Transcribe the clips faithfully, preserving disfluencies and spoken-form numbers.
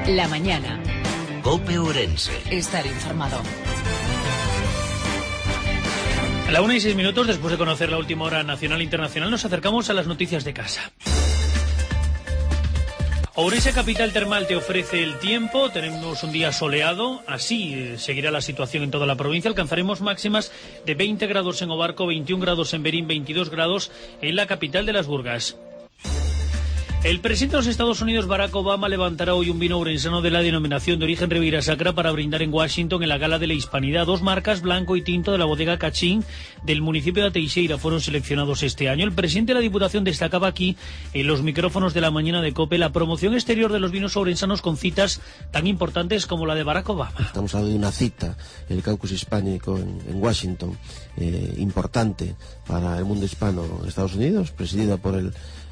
La mañana. COPE Ourense. Estar informado. A la una y seis minutos, después de conocer la última hora nacional e internacional, nos acercamos a las noticias de casa. Ourense Capital Termal te ofrece el tiempo. Tenemos un día soleado, así eh, seguirá la situación en toda la provincia. Alcanzaremos máximas de veinte grados en Obarco, veintiún grados en Berín, veintidós grados en la capital de las Burgas. El presidente de los Estados Unidos, Barack Obama, levantará hoy un vino ourensano de la denominación de origen Ribeira Sacra para brindar en Washington en la Gala de la Hispanidad. Dos marcas, blanco y tinto, de la bodega Cachín del municipio de Teixeira fueron seleccionados este año. El presidente de la Diputación destacaba aquí, en los micrófonos de la mañana de COPE, la promoción exterior de los vinos ourensanos con citas tan importantes como la de Barack Obama. Estamos hablando de una cita, el caucus hispánico en, en Washington, eh, importante para el mundo hispano en Estados Unidos, presidida por el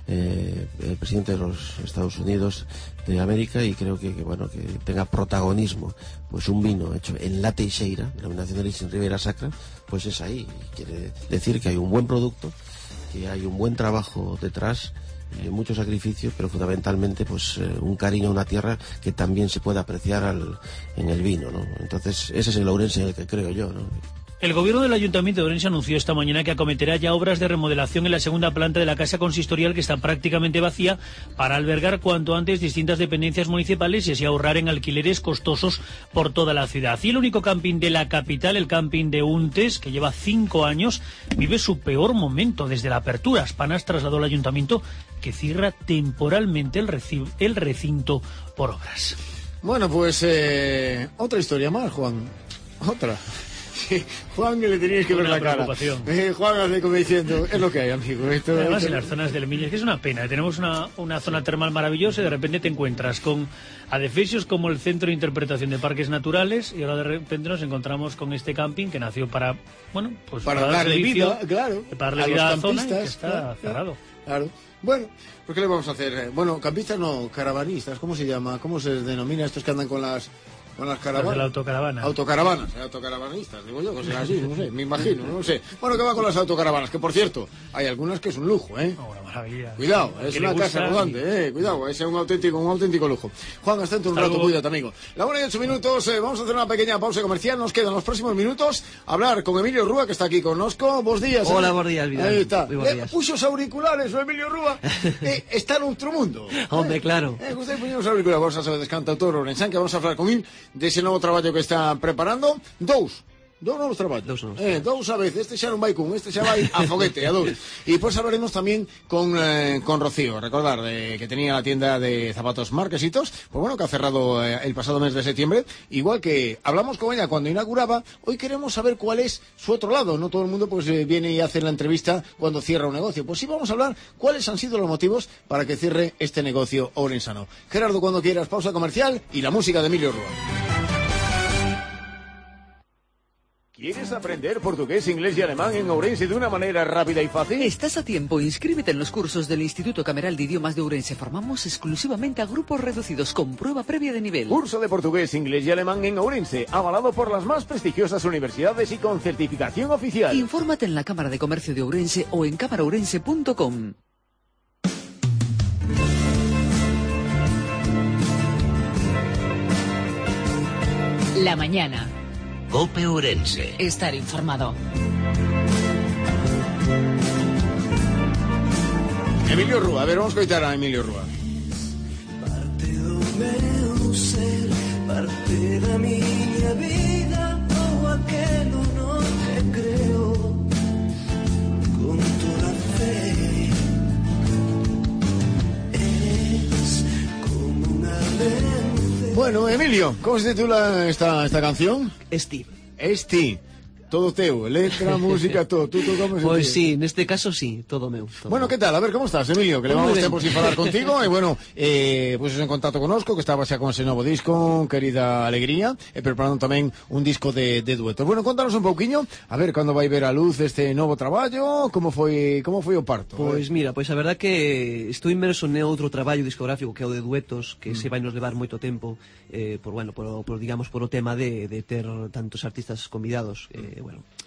Eh, el presidente de los Estados Unidos de América, y creo que, que bueno que tenga protagonismo pues un vino hecho en la Teixeira, denominación de origen Ribeira Sacra, pues es ahí. Quiere decir que hay un buen producto, que hay un buen trabajo detrás, eh, mucho sacrificio, pero fundamentalmente pues eh, un cariño a una tierra que también se puede apreciar al, en el vino, ¿no? Entonces ese es el Ourense en el que creo yo, ¿no? El gobierno del Ayuntamiento de Ourense anunció esta mañana que acometerá ya obras de remodelación en la segunda planta de la casa consistorial, que está prácticamente vacía, para albergar cuanto antes distintas dependencias municipales y así ahorrar en alquileres costosos por toda la ciudad. Y el único camping de la capital, el camping de Untes, que lleva cinco años, vive su peor momento desde la apertura. Aspanas trasladó al Ayuntamiento que cierra temporalmente el, reci- el recinto por obras. Bueno, pues eh, otra historia más, Juan. Otra. Sí, Juan, que le teníais que ver la cara. Eh, Juan hace como diciendo, es lo que hay, amigo. Esto, Además, esto... en las zonas del Miño, es que es una pena. Tenemos una, una zona termal maravillosa y de repente te encuentras con adefesios como el Centro de Interpretación de Parques Naturales, y ahora de repente nos encontramos con este camping que nació para, bueno, pues para, para darle servicio, vida, claro, para darle a vida los a la zona, y que campistas, está claro, cerrado. Claro. Bueno, pues ¿qué le vamos a hacer? Bueno, campistas no, caravanistas, ¿cómo se llama? ¿Cómo se denomina estos que andan con las... con las caravanas? Las de la autocaravana. Autocaravanas, eh, autocaravanistas, digo yo, que sea así, no sé, me imagino, no sé. Bueno, ¿qué va con las autocaravanas? Que, por cierto, hay algunas que es un lujo, ¿eh? Oh, una maravilla. Cuidado, es una casa rodante, eh, cuidado, es un auténtico, un auténtico lujo. Juan, hasta dentro un rato, cuídate, amigo. La una y ocho minutos, eh, vamos a hacer una pequeña pausa comercial, nos quedan los próximos minutos hablar con Emilio Rúa, que está aquí con nosotros. Buenos días. Hola, eh. buenos días, Vidal. Ahí está. Eh, puso los auriculares, o Emilio Rúa, eh, está en otro mundo. Hombre, claro. Eh, usted puso los auriculares, vamos a saber de cantautor Ourensán, que vamos a hablar con él de ese nuevo trabajo que está preparando. Dous. Dous novos traballos. Dous, novos eh, dous a vez. Este xa non vai cun, este xa vai a foguete, a dous. E depois hablaremos tamén con, eh, con Rocío. Recordar de, que tenía la tienda de zapatos Marquesitos, pues bueno, que ha cerrado eh, el pasado mes de septiembre. Igual que hablamos con ella cuando inauguraba, hoy queremos saber cuál es su otro lado. No todo el mundo pues eh, viene y hace la entrevista cuando cierra un negocio. Pues sí, vamos a hablar cuáles han sido los motivos para que cierre este negocio ourensano. Gerardo, cuando quieras, pausa comercial y la música de Emilio Rúa. ¿Quieres aprender portugués, inglés y alemán en Ourense de una manera rápida y fácil? Estás a tiempo. Inscríbete en los cursos del Instituto Cameral de Idiomas de Ourense. Formamos exclusivamente a grupos reducidos con prueba previa de nivel. Curso de portugués, inglés y alemán en Ourense, avalado por las más prestigiosas universidades y con certificación oficial. Infórmate en la Cámara de Comercio de Ourense o en cámara ourense punto com. La mañana. COPE Ourense. Estar informado. Emilio Rúa, a ver, vamos a escuchar a Emilio Rúa. Parte do meu ser, parte da miña vida, ou aquelo no que creo, con toda fe. Es como unha vence. Bueno, Emilio, ¿cómo se titula esta, esta canción? Esti. Esti. Todo teu, letra, música, todo. ¿Tú tocamos? Pues sí, en este caso sí, todo meu. Todo bueno, ¿qué tal? A ver, ¿cómo estás, Emilio? Que levamos tempo sin falar contigo. E, bueno, eh, pues en contacto connosco, que estaba xa con ese novo disco, Querida Alegría, e preparando tamén un disco de, de duetos. Bueno, contanos un pouquiño, a ver, cando vai ver a luz este novo traballo, como foi como foi o parto? Pois mira, pois a verdad que estou inmerso en outro traballo discográfico que é o de duetos, que mm. se vai nos levar moito tempo, eh, por, bueno, por, por, digamos, por o tema de, de ter tantos artistas convidados, eh, bueno,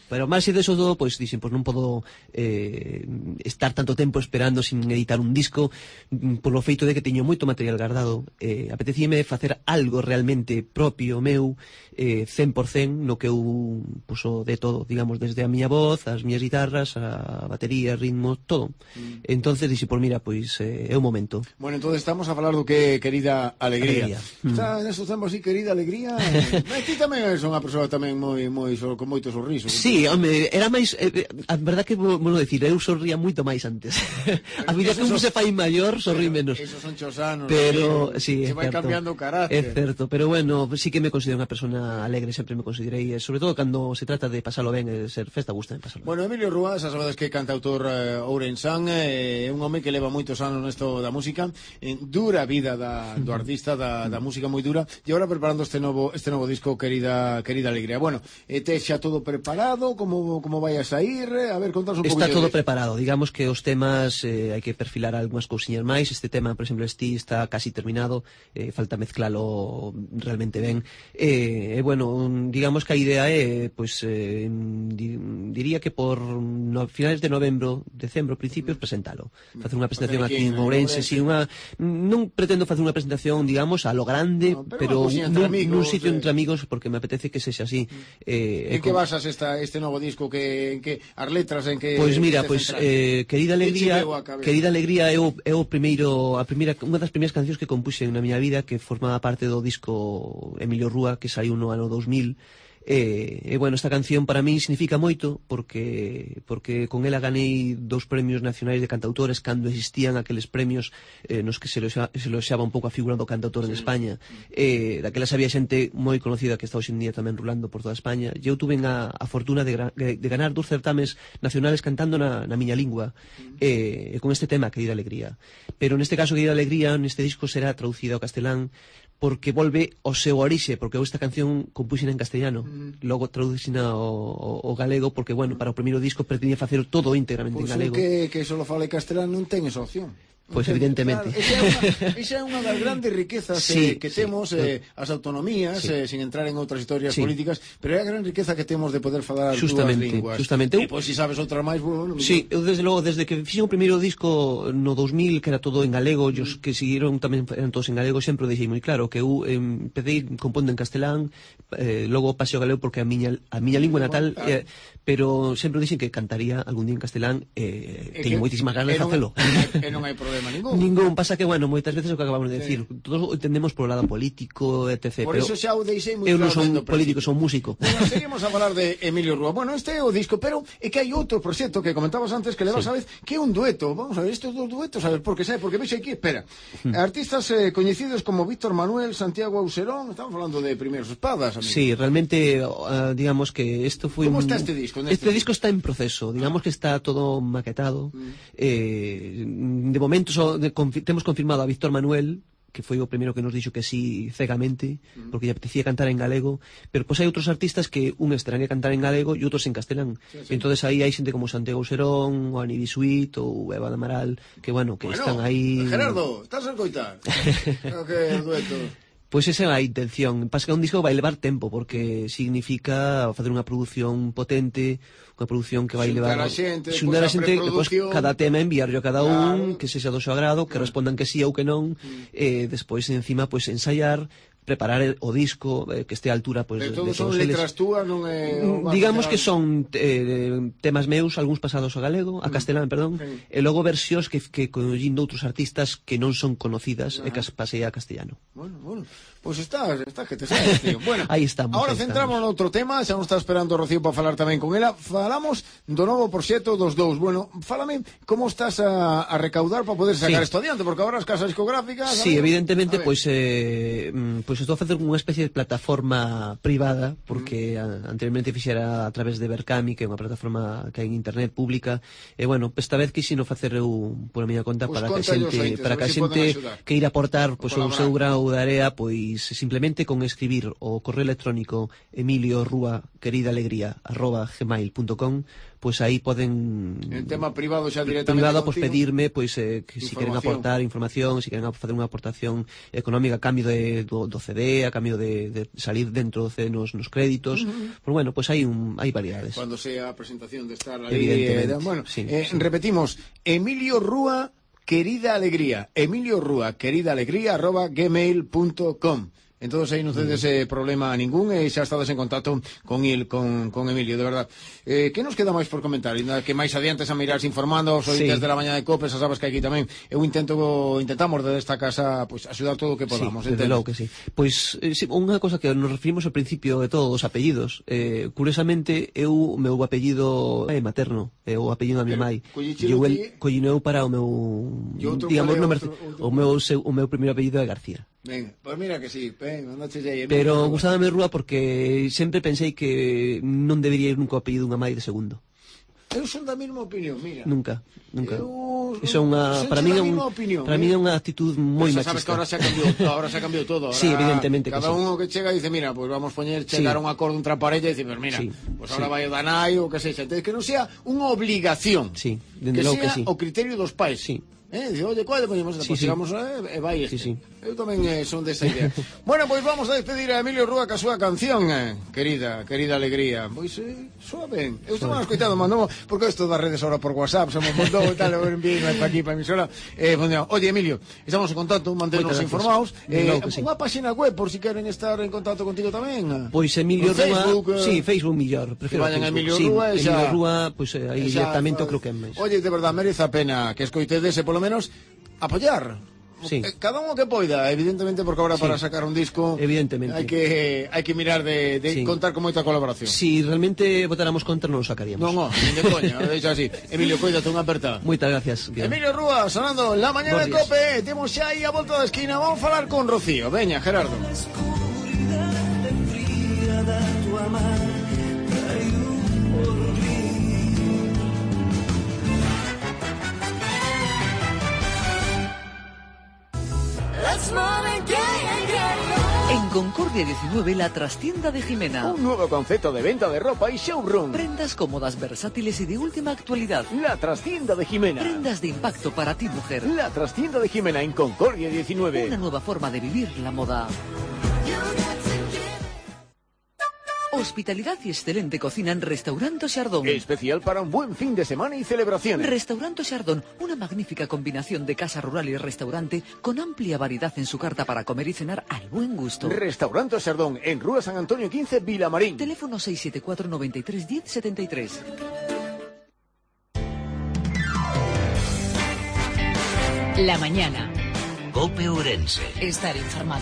Pero máis de eso todo, pois dixen, pois non podo eh, estar tanto tempo esperando sin editar un disco, polo feito de que teño moito material guardado. Eh, apetecíame facer algo realmente propio meu, eh, cen por cen, no que eu puso de todo, digamos, desde a miña voz, as miñas guitarras, a batería, ritmo, todo. Mm. Entonces dixen, pois mira, pois eh, é o momento. Bueno, entonces estamos a falar do que querida alegría. Alegría. Está Mm. nestos tempos así, querida alegría. Eh, ti tamén és unha persoa tamén moi moi con moito sorriso. Sí, home, era máis eh, a verdad que vou decir, eu sorría moito máis antes. A vida que un se fai maior, sorrí menos. Esos son chosanos. Pero sí, se vai cambiando o carácter. É certo, pero bueno, sí que me considero unha persona alegre, sempre me considerei, e sobre todo cando se trata de pasalo ben e ser festa, gusta de pasalo ben. Bueno, Emilio Rúa, xa sabedes que é cantautor eh, ourensán, é eh, un home que leva moitos anos nesto da música, en dura vida da, do artista, da, da música moi dura, e agora preparando este novo este novo disco, Querida Querida Alegría. Bueno, eh, te xa todo preparado, como como vai a sair? A ver, contanos un pouco. Está todo preparado, digamos que os temas eh, hai que perfilar algunhas cousiñas máis. Este tema, por exemplo, este está casi terminado, eh, falta mezclalo realmente ben. E eh, eh, bueno, digamos que a idea é, pois, eh, di, diría que por no, finales de novembro, decembro, principios, presentalo. Facer unha presentación aquí en Ourense, si unha non pretendo facer unha presentación, digamos, a lo grande, no, pero, pero nun, amigos, nun sitio eh... entre amigos, porque me apetece que sexa así. Eh, en que basas esta, este novo disco? Que, en que as letras en que... Pois mira, pois eh, Querida Alegría, Querida Alegría é o, é o primeiro, a primeira, unha das primeiras cancións que compuxen na miña vida, que formaba parte do disco Emilio Rúa, que saiu no ano dos mil. E, e bueno, esta canción para min significa moito porque porque con ela ganei dous premios nacionais de cantautores cando existían aqueles premios eh, nos que se loxaba un pouco a figura do cantautor en España. Eh, daquelas había xente moi conocida que está hoxe en día tamén rulando por toda España, e eu tuve a, a fortuna de, de, de ganar dos certames nacionales cantando na, na miña lingua, e eh, con este tema, Querida Alegría. Pero neste caso, Querida Alegría, neste disco será traducida ao castelán, porque volve ao seu orixe, porque eu esta canción compuxena en castellano, mm. logo traducina ao, ao galego, porque, bueno, para o primeiro disco pretendía facer todo íntegramente pues en galego. Pois que, que solo fale castelán non ten esa opción. Pois pues evidentemente. Claro, esa é unha das grandes riquezas sí, eh, que sí, temos, eh, as autonomías, sí. eh, sin entrar en outras historias sí. políticas, pero é a gran riqueza que temos de poder falar justamente, dúas linguas. Justamente. E pois se sabes outra máis, bueno... Sí, eu desde logo, desde que fixen o primeiro disco no dos mil, que era todo en galego, e os que siguieron tamén eran todos en galego, sempre o deixei moi claro, que eu eh, empecé compondo en castelán, eh, logo pasei ao galego porque a miña, a miña lingua natal, eh, pero sempre dixen que cantaría algún día en castelán, eh, e teño moitísimas ganas de facelo. E non hai problema ningún. Ningún. Pasa que, bueno, moitas veces o que acabamos de decir, sí. todos o entendemos por o lado político, etcétera. Por eso xa o deixei moi claro. Eu non son político, son músico. Bueno, seguimos a falar de Emilio Rúa. Bueno, este é o disco, pero é que hai outro proxecto que comentabas antes que levas sí. a vez, que é un dueto. Vamos a ver, estes dos duetos, a ver, porque sabe, porque vexe aquí, espera. Hmm. Artistas eh, coñecidos como Víctor Manuel, Santiago Auserón, estamos falando de Primeiros Espadas, amigo. Sí, realmente, uh, digamos que isto foi Como un... está este disco? Este, este disco está en proceso, digamos que está todo maquetado. Mm. Eh, de momento so, de, confi temos confirmado a Víctor Manuel, que foi o primeiro que nos dixo que sí cegamente, porque lle apetecía cantar en galego, pero pois hai outros artistas que un estarán a cantar en galego e outros en castelán. Sí, sí. Entonces aí hai xente como Santiago Serón, o Ani Bisuit, ou Eva de Amaral, que bueno, que bueno, están aí... Gerardo, estás a escoitar? Que dueto... Pois esa é a intención. Pasa que un disco vai levar tempo, porque significa facer unha produción potente, unha produción que vai levar... Xuntar a xente, pois cada tema enviarlo a cada un, claro. Que sexa do seu agrado, que respondan que sí ou que non, mm. e despois encima pois ensaiar, preparar o disco eh, que este a altura pois de todos de todos son eles. Letras túas, non é digamos que son eh, temas meus, algúns pasados a galego, a castelán, perdón, sí. E logo versións que que collindo outros artistas que non son conocidas ah. e que as pasei a castellano. Bueno, bueno. Pois pues está, está que te sabes, tío. Bueno, aí estamos. Ahora centramos no outro tema, xa nos está esperando Rocío para falar tamén con ela. Falamos do novo proxecto dos dous. Bueno, fálame como estás a, a recaudar para poder sacar isto sí. adiante, porque agora as casas discográficas... Sí, amigo, evidentemente, pois eh, pois estou a facer unha especie de plataforma privada, porque mm. anteriormente fixera a través de Berkami, que é unha plataforma que hai en internet pública, e bueno, esta vez quixino facer eu por a miña conta pues para que a xente, para que a xente que ir aportar pois o seu grau de area, pois simplemente con escribir o correo electrónico emilio rúa querida alegría arroba gmail punto com pues aí poden en tema privado xa directamente privado pues contigo, pedirme pues eh, que si queren aportar información, si queren facer unha aportación económica a cambio de, do, do C D, a cambio de, de salir dentro do C D nos, nos créditos. Uh-huh. Pues bueno, pues hai un hai variedades. Cuando sea a presentación de estar ali, evidentemente. Eh, bueno, sí, eh, sí. repetimos, Emilio Rúa Querida Alegría, Emilio Rúa Querida Alegría arroba gmail punto com. Entonces aí non tedes eh, problema ningún e xa estades en contacto con il, con, con Emilio, de verdad. Eh, que nos queda máis por comentar? Inda que máis adiantes a mirar informando os ointes sí. de la mañá de Cope, xa sabes que aquí tamén eu intento intentamos desde esta casa pues axudar todo o que podamos. Sí, desde logo que sí. Pois pues, sí, unha cosa que nos referimos ao principio de todos os apellidos. Eh, curiosamente, eu o meu apellido é materno, é o apellido da minha mai. Eu el collineu para o meu digamos, no, outro, outro, o meu seu, o meu primeiro apellido é García. Venga, pues mira que sí, venga, aí, pero gustábame Rúa porque sempre pensei que non debería ir nunca o apellido dunha mai de segundo. Eu son da mesma opinión, mira. Nunca, nunca. Eu, Eso é unha para min é un, opinión, para eh? min é unha actitud moi machista. Sabes que ahora se ha cambiado, ahora se ha cambiado todo. Ahora, sí, evidentemente cada que uno sí. que chega dice, mira, pues vamos a poñer chegar sí. un acordo entre a parella e dice, pues mira, sí. pues ahora sí. vai o danai ou que sexa. Entonces que non sea unha obligación. Sí, que sea que sí. o criterio dos pais. Sí. Eh, dice, oye, ¿cuál le ponemos? Sí, pues sí. llegamos e eh, vai este. Sí, sí. Eu tamén eh, son desa idea. Bueno, pois pues vamos a despedir a Emilio Rúa ca súa canción, eh, querida, querida alegría. Pois eh, soa ben. Eu estou máis escoitado, mandou, porque isto das redes ahora por WhatsApp, somos mandou e tal, eu enviei para aquí, para a emisora. Eh, bueno, oye, Emilio, estamos en contacto, manténnos informados. Eh, sí. Unha página web, por si queren estar en contacto contigo tamén. Pois Emilio Rúa, Facebook, eh, sí, Facebook millor, que prefiro vayan a Emilio sí, Rúa, Emilio xa, Rúa, pois pues, aí directamente creo que é máis. Oye, de verdad, merece a pena que escoitedes e polo menos apoyar. Sí. Cada uno que poida, evidentemente, porque ahora sí. para sacar un disco evidentemente hai que hai que mirar de, de sí. contar con moita colaboración. Si realmente votáramos contra non o sacaríamos. Non, non, nin de coña, deixo así. Emilio, cuídate, unha aperta. Moitas gracias. Bien. Emilio Rúa, sonando La Mañana de Cope. Temos xa aí a volta da esquina. Vamos a falar con Rocío. Veña, Gerardo. En Concordia diecinueve, la trastienda de Jimena. Un nuevo concepto de venta de ropa y showroom. Prendas cómodas, versátiles y de última actualidad. La trastienda de Jimena. Prendas de impacto para ti, mujer. La trastienda de Jimena en Concordia diecinueve. Una nueva forma de vivir la moda. Hospitalidad y excelente cocina en Restaurante Chardón. Especial para un buen fin de semana y celebraciones. Restaurante Chardón, una magnífica combinación de casa rural y restaurante con amplia variedad en su carta para comer y cenar al buen gusto. Restaurante Chardón, en Rúa San Antonio quince, Vilamarín. Teléfono seis siete cuatro, noventa y tres, diez, setenta y tres. La mañana. Cope Ourense. Estar informado.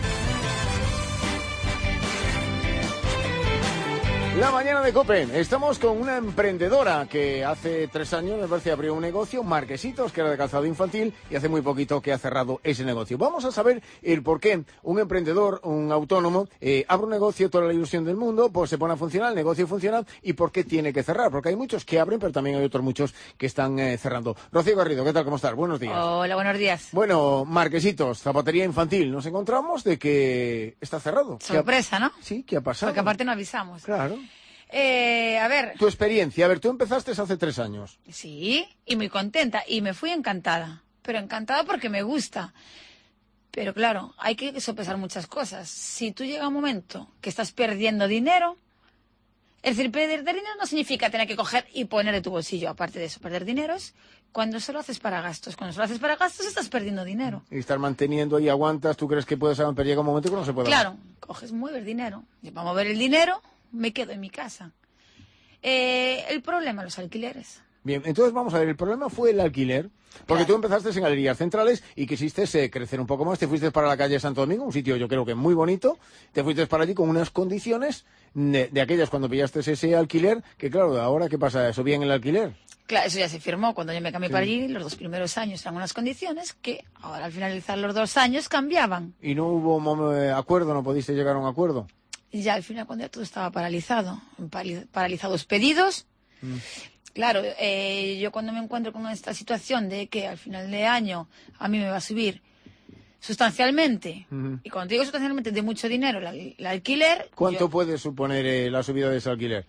La mañana de Cope. Estamos con una emprendedora que hace tres años, me parece, abrió un negocio, Marquesitos, que era de calzado infantil, y hace muy poquito que ha cerrado ese negocio. Vamos a saber el por qué un emprendedor, un autónomo, eh, abre un negocio, toda la ilusión del mundo, pues se pone a funcionar, el negocio funciona, y por qué tiene que cerrar. Porque hay muchos que abren, pero también hay otros muchos que están eh, cerrando. Rocío Garrido, ¿qué tal? ¿Cómo estás? Buenos días. Hola, buenos días. Bueno, Marquesitos, zapatería infantil. Nos encontramos de que está cerrado. Sorpresa, ¿no? Sí, ¿qué ha pasado? Porque aparte no avisamos. Claro. Eh, a ver... Tu experiencia, a ver, tú empezaste hace tres años. Sí, y muy contenta, y me fui encantada. Pero encantada porque me gusta. Pero claro, hay que sopesar muchas cosas. Si tú llega un momento que estás perdiendo dinero... Es decir, perder dinero no significa tener que coger y poner de tu bolsillo. Aparte de eso, perder dinero es cuando solo haces para gastos. Cuando solo haces para gastos estás perdiendo dinero. Y estar manteniendo y aguantas, ¿tú crees que puedes aguantar? Pero llega un momento que no se puede. Claro, coges, mueves dinero. Y para mover el dinero... me quedo en mi casa. Eh, el problema, los alquileres. Bien, entonces vamos a ver, el problema fue el alquiler, porque claro. Tú empezaste en Galerías Centrales y quisiste eh, crecer un poco más, te fuiste para la calle Santo Domingo, un sitio yo creo que muy bonito, te fuiste para allí con unas condiciones de, de aquellas cuando pillaste ese alquiler, que claro, ahora ¿qué pasa? ¿Eso bien el alquiler? Claro, eso ya se firmó cuando yo me cambié sí. para allí, los dos primeros años eran unas condiciones que ahora al finalizar los dos años cambiaban. ¿Y no hubo eh, acuerdo, no pudiste llegar a un acuerdo? Y ya al final cuando ya todo estaba paralizado, paralizados pedidos, mm. claro, eh, yo cuando me encuentro con esta situación de que al final de año a mí me va a subir sustancialmente, uh-huh. y cuando digo sustancialmente de mucho dinero, el, el alquiler... ¿Cuánto yo, puede suponer eh, la subida de ese alquiler?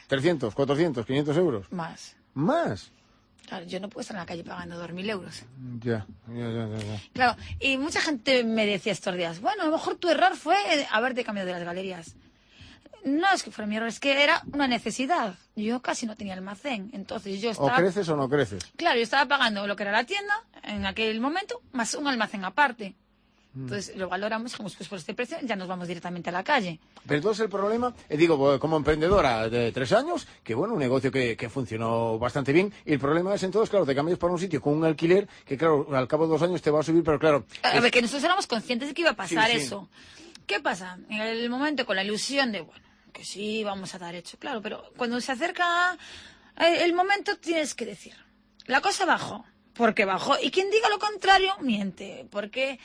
trescientos, cuatrocientos, quinientos euros. Más. ¿Más? Claro, yo no puedo estar en la calle pagando dos mil euros. Ya, ya, ya, ya, ya. Claro, y mucha gente me decía estos días, bueno, a lo mejor tu error fue haberte cambiado de las galerías. No es que fuera mi error, es que era una necesidad. Yo casi no tenía almacén, entonces yo estaba... O creces o no creces. Claro, yo estaba pagando lo que era la tienda en aquel momento, más un almacén aparte. Entonces lo valoramos, dijimos, pues por este precio ya nos vamos directamente a la calle. Pero entonces el problema, eh, digo, como emprendedora de tres años, que bueno, un negocio que, que funcionó bastante bien, y el problema es entonces, claro, te cambias para un sitio con un alquiler que, claro, al cabo de dos años te va a subir, pero claro... A es... ver, que nosotros éramos conscientes de que iba a pasar Sí, sí. eso. ¿Qué pasa? En el momento con la ilusión de, bueno, que sí, vamos a dar hecho, claro, pero cuando se acerca el momento tienes que decir, la cosa bajó, porque bajó, y quien diga lo contrario, miente, porque...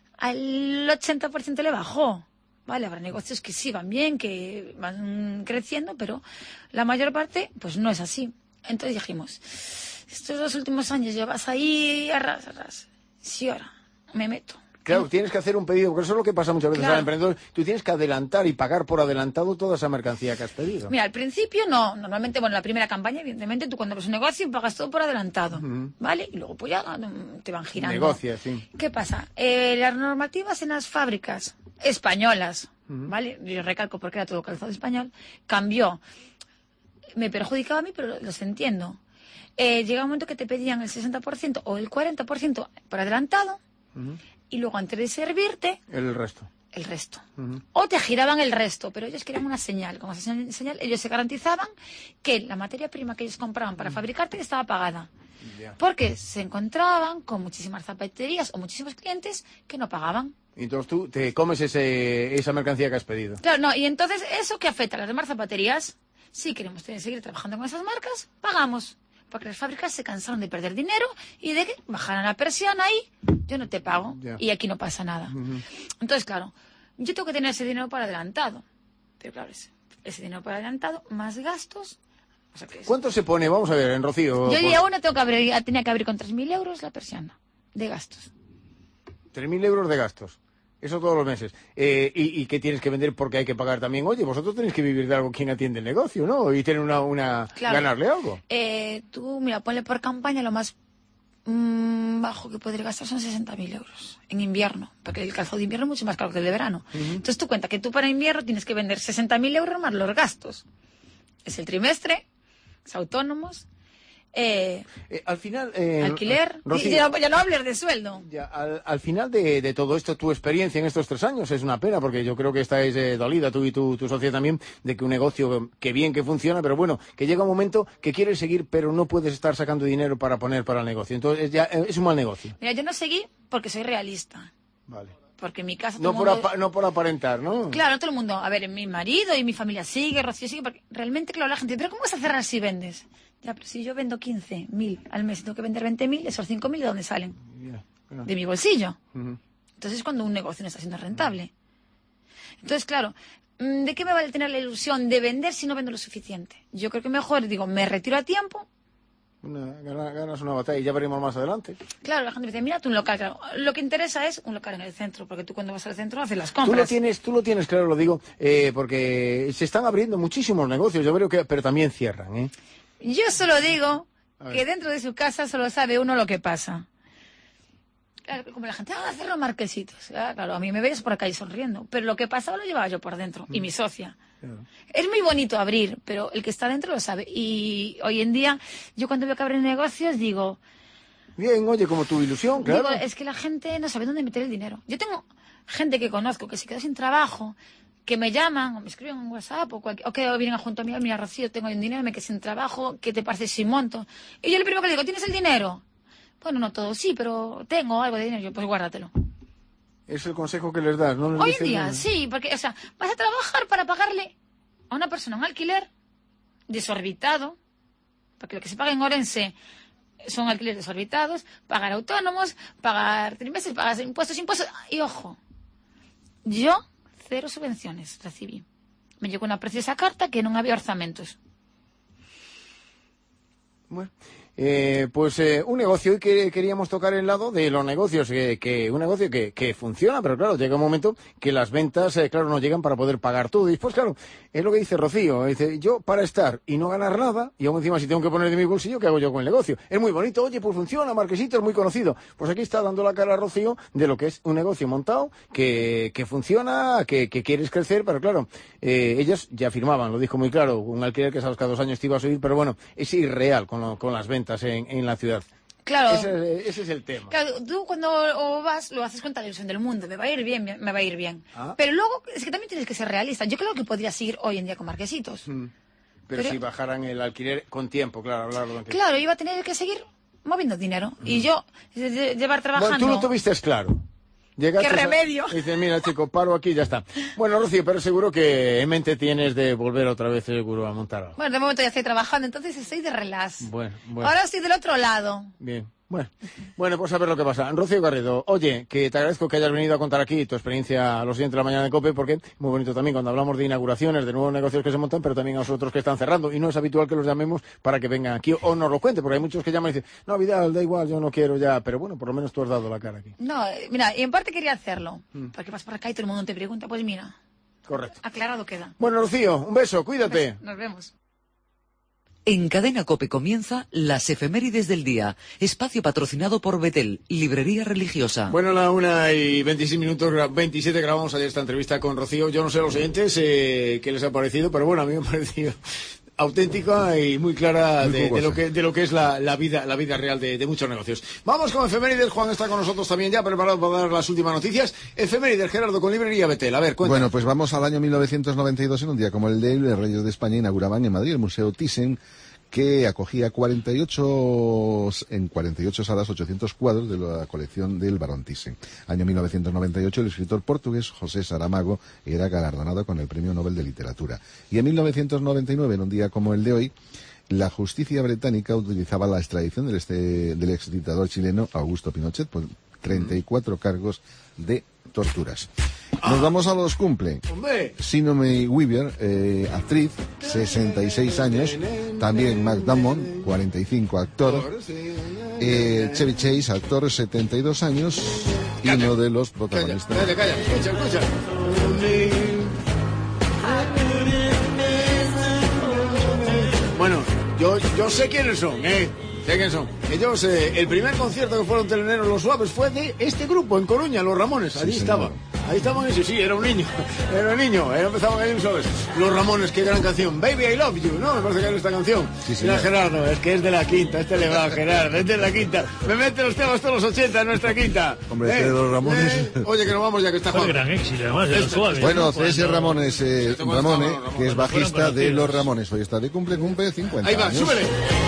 al ochenta por ciento le bajó. Vale, habrá negocios que sí van bien, que van creciendo, pero la mayor parte, pues no es así. Entonces dijimos, estos dos últimos años llevas ahí a ras, a ras. Sí, ahora me meto. Claro, tienes que hacer un pedido, porque eso es lo que pasa muchas veces Claro. al emprendedor. Tú tienes que adelantar y pagar por adelantado toda esa mercancía que has pedido. Mira, al principio no. Normalmente, bueno, la primera campaña, evidentemente, tú cuando abres un negocio pagas todo por adelantado, Ujú. ¿vale? Y luego pues ya mm, te van girando. Negocia, sí. ¿Qué pasa? Eh, las normativas en las fábricas españolas, ¿vale? Yo recalco porque era todo calzado español, cambió. Me perjudicaba a mí, pero los entiendo. Eh, llega un momento que te pedían el sesenta por ciento o el cuarenta por ciento por adelantado Ujú. y luego antes de servirte, El resto. el resto. Ujú. O te giraban el resto, pero ellos querían una señal. Con esa señal ellos se garantizaban que la materia prima que ellos compraban para fabricarte estaba pagada. Ya. Porque se encontraban con muchísimas zapaterías o muchísimos clientes que no pagaban. Y entonces tú te comes ese, esa mercancía que has pedido. Claro, no, y entonces eso que afecta a las demás zapaterías, si queremos seguir trabajando con esas marcas, pagamos. Porque las fábricas se cansaron de perder dinero y de que bajaran la presión ahí, yo no te pago Ya. y aquí no pasa nada. Ujú. Entonces, claro, yo tengo que tener ese dinero para adelantado. Pero claro, ese, ese dinero para adelantado, más gastos. O sea que es- ¿Cuánto se pone? Vamos a ver, en Rocío. Yo día uno tengo que abrir, tenía que abrir con tres mil euros la persiana de gastos. tres mil euros de gastos. Eso todos los meses. Eh, y, ¿Y qué tienes que vender porque hay que pagar también? Oye, vosotros tenéis que vivir de algo quien atiende el negocio, ¿no? Y tener una... una Claro. ganarle algo. Eh, tú, mira, ponle por campaña lo más mm, bajo que podría gastar son sesenta mil euros en invierno, porque el calzado de invierno es mucho más caro que el de verano. Entonces tú cuenta que tú para invierno tienes que vender sesenta mil euros más los gastos. Es el trimestre, es autónomos, eh, Eh, al final... eh, alquiler, Rocío, y ya, ya no hables de sueldo. ya, al, al final de, de todo esto, tu experiencia en estos tres años es una pena, porque yo creo que estáis eh, dolida, tú y tu, tu socia también, de que un negocio que bien que funciona, pero bueno, que llega un momento que quieres seguir, pero no puedes estar sacando dinero para poner para el negocio. Entonces ya eh, es un mal negocio. Mira, yo no seguí porque soy realista, Vale. porque en mi casa... No todo por, el mundo- apa- no por aparentar, ¿no? Claro, todo el mundo, a ver, mi marido y mi familia sigue, Rocío sigue, porque realmente, claro, la gente, pero ¿cómo vas a cerrar si vendes? Ya, pero si yo vendo quince mil al mes y tengo que vender veinte mil, esos cinco mil, ¿de dónde salen? Ya, claro. De mi bolsillo. Ujú. Entonces es cuando un negocio no está siendo rentable. Entonces, claro, mm, ¿de qué me vale tener la ilusión de vender si no vendo lo suficiente? Yo creo que mejor, digo, me retiro a tiempo. Una- gana- ganas una batalla y ya veremos más adelante. Claro, la gente me dice, mira, tú un local, claro. Lo que interesa es un local en el centro, porque tú cuando vas al centro haces las Tú lo compras. tienes, tú lo tienes claro, lo digo, eh, porque se están abriendo muchísimos negocios, yo creo que, pero también cierran, ¿eh? Yo solo digo A ver. que dentro de su casa solo sabe uno lo que pasa. Claro, como la gente, ah, cerró marquesitos. Ah, claro, a mí me veis por acá y sonriendo. Pero lo que pasaba lo llevaba yo por dentro. Y mi socia. Claro. Es muy bonito abrir, pero el que está dentro lo sabe. Y hoy en día, yo cuando veo que abren negocios, digo, Bien, oye, como tu ilusión, claro. digo, es que la gente no sabe dónde meter el dinero. Yo tengo gente que conozco que se quedó sin trabajo, que me llaman o me escriben en WhatsApp o, cualquier, o que vienen junto a mí, mira, Rocío, tengo el dinero, me quedé sin trabajo, ¿qué te parece si monto? Y yo lo primero que le digo, ¿tienes el dinero? Bueno, no todo, sí, pero tengo algo de dinero. Yo, pues guárdatelo. Es el consejo que les das, ¿no? Les Hoy en dices, día, no. sí, porque, o sea, vas a trabajar para pagarle a una persona un alquiler desorbitado, porque lo que se paga en Orense son alquileres desorbitados, pagar autónomos, pagar trimestres, pagar impuestos, impuestos, y ojo, yo cero subvenciones recibí. Me llegó una preciosa carta que no había orzamentos. Bueno, Eh, pues eh, un negocio, y que queríamos tocar el lado de los negocios, que, que un negocio que, que funciona, pero claro, llega un momento que las ventas, eh, claro, no llegan para poder pagar todo. Y después, claro, es lo que dice Rocío, dice, yo para estar y no ganar nada, y aún encima si tengo que poner de mi bolsillo, ¿qué hago yo con el negocio? Es muy bonito, oye, pues funciona, Marquesito es muy conocido. Pues aquí está dando la cara a Rocío de lo que es un negocio montado, que, que funciona, que, que quieres crecer, pero claro, eh, ellos ya afirmaban, lo dijo muy claro, un alquiler que sabes cada dos años te iba a subir, pero bueno, es irreal con, lo, con las ventas En, en la ciudad. Claro. Ese, ese es el tema. Claro, tú cuando vas lo haces con tal ilusión del mundo, me va a ir bien, me va a ir bien. ¿Ah? Pero luego es que también tienes que ser realista. Yo creo que podrías seguir hoy en día con Marquesitos. Mm. Pero, Pero si bajaran el alquiler con tiempo, claro, hablarlo con tiempo. Claro, iba a tener que seguir moviendo dinero. Mm. Y yo, llevar trabajando... Bueno, tú lo tuviste claro. Llegaste ¡Qué remedio! A... Dices, mira, chico, paro aquí y ya está. Bueno, Rocío, pero seguro que en mente tienes de volver otra vez seguro a montar algo. Bueno, de momento ya estoy trabajando, entonces estoy de relax. Bueno, bueno. Ahora estoy del otro lado. Bien. Bueno, bueno, pues a ver lo que pasa. Rocío Garrido, oye, que te agradezco que hayas venido a contar aquí tu experiencia a los siguientes de la mañana de COPE, porque muy bonito también cuando hablamos de inauguraciones, de nuevos negocios que se montan, pero también a los otros que están cerrando. Y no es habitual que los llamemos para que vengan aquí o nos lo cuenten, porque hay muchos que llaman y dicen, no, Vidal, da igual, yo no quiero ya. Pero bueno, por lo menos tú has dado la cara aquí. No, mira, y en parte quería hacerlo, Mm. porque vas por acá y todo el mundo te pregunta, pues mira. Correcto. Aclarado queda. Bueno, Rocío, un beso, cuídate. Nos vemos. En Cadena COPE comienza las efemérides del día, espacio patrocinado por Betel, librería religiosa. Bueno, a la una y veintiséis minutos, veintisiete grabamos ayer esta entrevista con Rocío. Yo no sé a los oyentes eh, qué les ha parecido, pero bueno, a mí me ha parecido auténtica y muy clara muy de, de lo que de lo que es la, la vida la vida real de, de muchos negocios. Vamos con efemérides. Juan está con nosotros también ya preparado para dar las últimas noticias. Efemérides, Gerardo, con librería Betel. A ver, cuéntanos. Bueno, pues vamos al año mil novecientos noventa y dos. En un día como el de hoy, los Reyes de España inauguraban en Madrid el Museo Thyssen, que acogía cuarenta y ocho, en cuarenta y ocho salas ochocientos cuadros de la colección del Barón Thyssen. Año mil novecientos noventa y ocho, el escritor portugués José Saramago era galardonado con el Premio Nobel de Literatura. Y en mil novecientos noventa y nueve, en un día como el de hoy, la justicia británica utilizaba la extradición del, este, del exdictador chileno Augusto Pinochet por treinta y cuatro cargos de torturas. Nos vamos a los cumple. Sigourney Weaver, eh, actriz, sesenta y seis años. También Matt Damon, cuarenta y cinco, actor. Eh, Chevy Chase, actor, setenta y dos años. Y uno de los protagonistas. Calla, calla, calla. Escucha, escucha. Bueno, yo, yo sé quiénes son, ¿eh? Sé quiénes son. Ellos, eh, el primer concierto que fueron teleneros Los Suaves fue de este grupo en Coruña, Los Ramones. Allí sí, estaba. Ahí estaban ellos, sí, era un niño. Era un niño. Ahí empezaban ahí, ¿sabes? Los Ramones, qué gran canción. Baby, I Love You, ¿no? Me parece que era esta canción. Sí, Mira, Gerardo, es que es de la quinta. Este le va, Gerardo, este es de la quinta. Me mete los temas todos los ochenta en nuestra quinta. Hombre, eh, este de Los Ramones. Eh, oye, que nos vamos ya que está Fue Juan. gran éxito, además, de Los Suaves. Bueno, ¿no? César Ramones, eh, Ramone, que es bajista de Los conocidos. Ramones. Hoy está de cumple, cumple cincuenta Ahí va, años. súbele.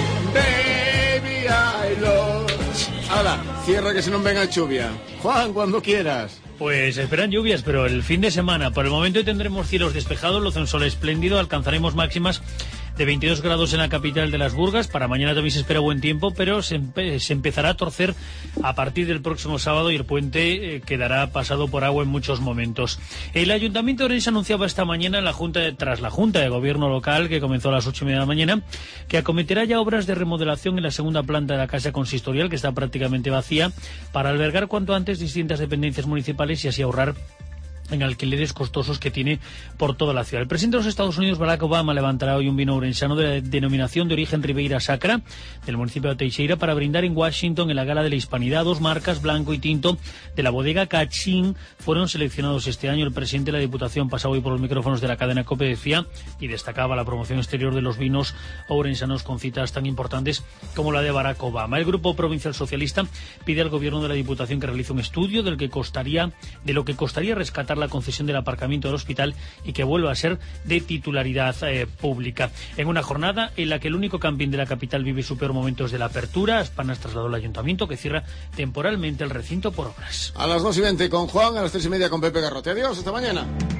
Baby, I love. Ahora, cierra que se nos venga lluvia. Juan, cuando quieras. Pues esperan lluvias, pero el fin de semana, por el momento hoy tendremos cielos despejados, luce un sol espléndido, alcanzaremos máximas de veintidós grados en la capital de las Burgas. Para mañana también se espera buen tiempo, pero se, empe se empezará a torcer a partir del próximo sábado y el puente eh, quedará pasado por agua en muchos momentos. El Ayuntamiento de Orense anunciaba esta mañana en la junta de, tras la Junta de Gobierno local, que comenzó a las ocho y media de la mañana, que acometerá ya obras de remodelación en la segunda planta de la Casa Consistorial, que está prácticamente vacía, para albergar cuanto antes distintas dependencias municipales y así ahorrar en alquileres costosos que tiene por toda la ciudad. El presidente de los Estados Unidos, Barack Obama, levantará hoy un vino orensano de la denominación de origen Ribeira Sacra del municipio de Teixeira para brindar en Washington en la Gala de la Hispanidad. Dos marcas, blanco y tinto, de la bodega Cachín fueron seleccionados este año. El presidente de la Diputación pasaba hoy por los micrófonos de la cadena COPE, decía, y destacaba la promoción exterior de los vinos orensanos con citas tan importantes como la de Barack Obama. El Grupo Provincial Socialista pide al gobierno de la Diputación que realice un estudio del que costaría, de lo que costaría rescatar la concesión del aparcamiento del hospital y que vuelva a ser de titularidad eh, pública. En una jornada en la que el único camping de la capital vive su peor momento desde la apertura, Aspanas trasladó al ayuntamiento que cierra temporalmente el recinto por obras. A las dos y veinte con Juan, a las tres y media con Pepe Garrote. Adiós, hasta mañana.